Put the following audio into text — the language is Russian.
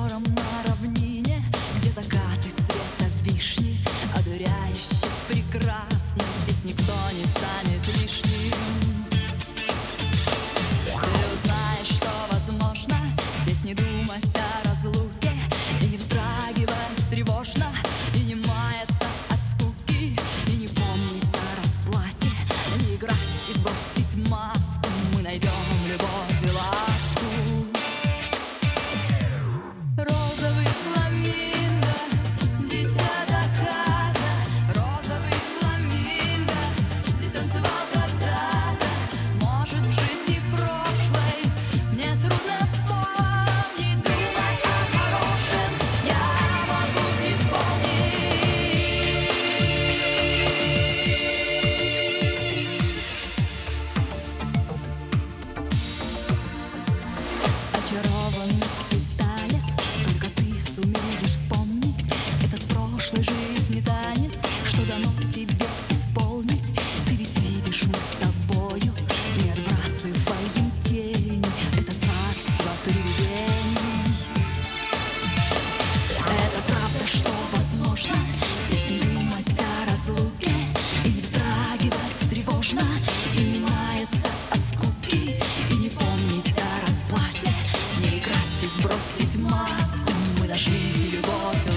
озером на равнине, где закаты цвета вишни одуряюще прекрасно. Здесь никто не станет лишним. Ты узнаешь, что возможно здесь не думать о разлуке и не вздрагивать тревожно, и не маяться от скуки, и не помнить о расплате, не играть и сбросить маску. Мы найдем любовь и ласку. Розовый фламинго, дитя заката. Розовый фламинго здесь танцевал когда-то. Может, в жизни прошлой мне трудно вспомнить, думать о хорошем я могу исполнить. Очарованный скиталец, только ты сумеешь вспомнить этот прошлой жизни танец, что дано тебе исполнить. Ты ведь видишь, мы с тобою не отбрасываем тени. Это царство привидений. Это правда, что возможно здесь не думать о разлуке и не вздрагивать тревожно, и не маяться от скуки, и не помнить о расплате, не играть и сбросить маску. Мы нашли любовь.